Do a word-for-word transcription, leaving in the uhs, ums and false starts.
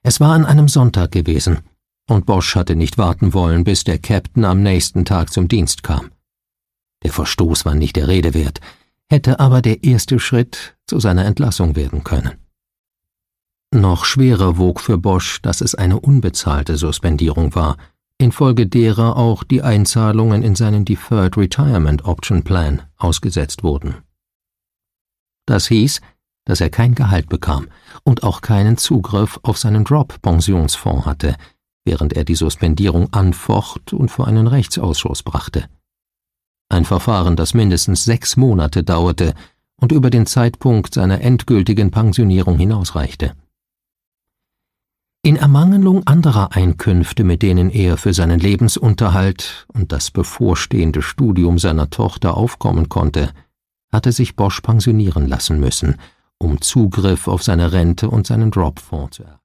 Es war an einem Sonntag gewesen, und Bosch hatte nicht warten wollen, bis der Captain am nächsten Tag zum Dienst kam. Der Verstoß war nicht der Rede wert, hätte aber der erste Schritt zu seiner Entlassung werden können. Noch schwerer wog für Bosch, dass es eine unbezahlte Suspendierung war, infolge derer auch die Einzahlungen in seinen Deferred Retirement Option Plan ausgesetzt wurden. Das hieß, dass er kein Gehalt bekam und auch keinen Zugriff auf seinen Drop-Pensionsfonds hatte, während er die Suspendierung anfocht und vor einen Rechtsausschuss brachte. Ein Verfahren, das mindestens sechs Monate dauerte und über den Zeitpunkt seiner endgültigen Pensionierung hinausreichte. In Ermangelung anderer Einkünfte, mit denen er für seinen Lebensunterhalt und das bevorstehende Studium seiner Tochter aufkommen konnte, hatte sich Bosch pensionieren lassen müssen, um Zugriff auf seine Rente und seinen Drop-Fonds zu erhalten.